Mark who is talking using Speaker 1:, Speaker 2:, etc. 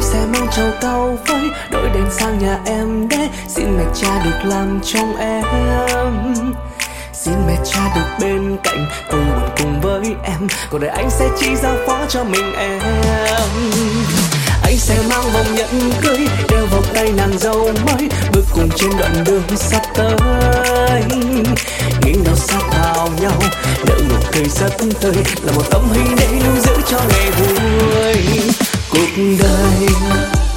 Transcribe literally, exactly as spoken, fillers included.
Speaker 1: sẽ mang trầu cao với đội đèn sang nhà em để xin mẹ cha được làm chồng em. Xin mẹ cha được bên cạnh cùng buồn cùng với em, cuộc đời anh sẽ chỉ giao phó cho mình em. Anh sẽ mang vòng nhẫn cưới đeo vào tay nàng dâu mới, bước cùng trên đoạn đường sắp tới. Nghiêng đầu sát vào nhau, nở nụ cười rất tươi, là một tấm hình để lưu giữ cho ngày vui. Cuộc đời